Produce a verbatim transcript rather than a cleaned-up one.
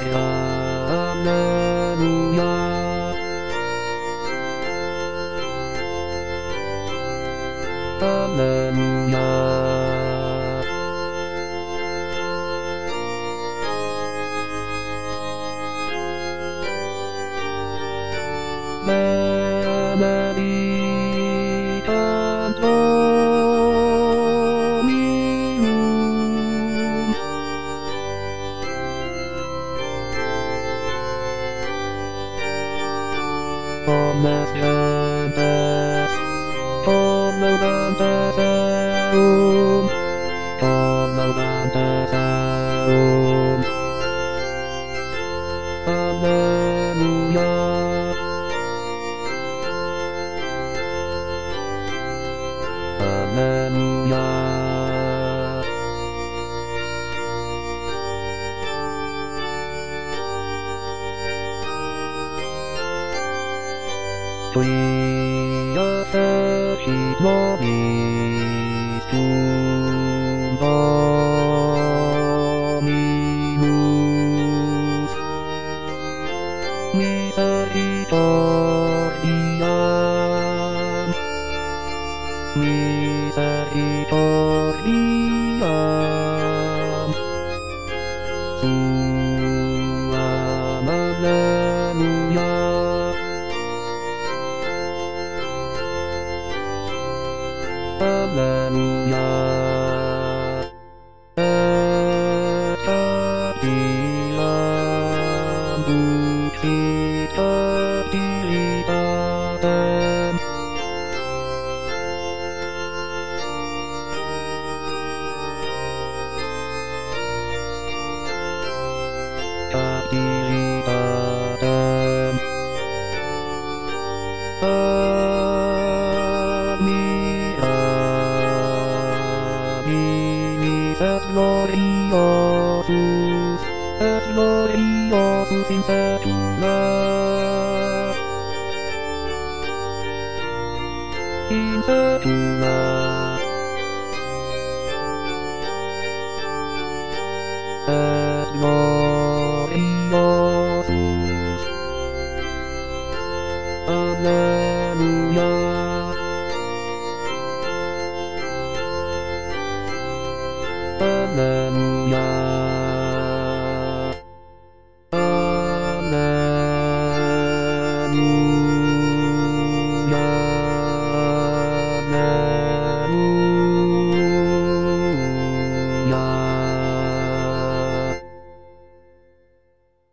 問い合わせしのみすばみむみせひとりやみせひとりやすわまれぬやハレルヤエタティラブシタティリタテタティリタテEt gloriosus, et gloriosus in secula, in secula. Et gloriosus, Alleluia. Alleluia. Alleluia. Alleluia.